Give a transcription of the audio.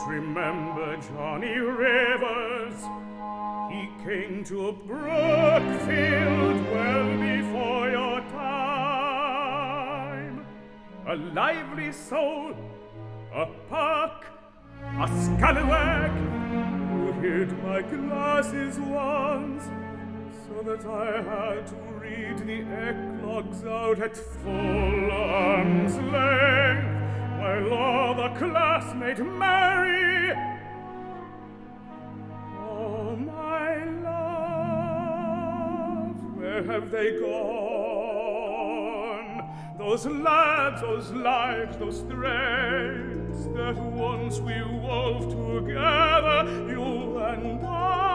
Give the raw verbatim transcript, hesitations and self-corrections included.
remember Johnny Rivers. He came to Brookfield well before your time. A lively soul, a puck, a scallywag, who hid my glasses once, so that I had to read the eclogues out at full arm's length, while all the class made merry. Oh, my love, where have they gone? Those lads, those lives, those threads that once we wove together, you and I.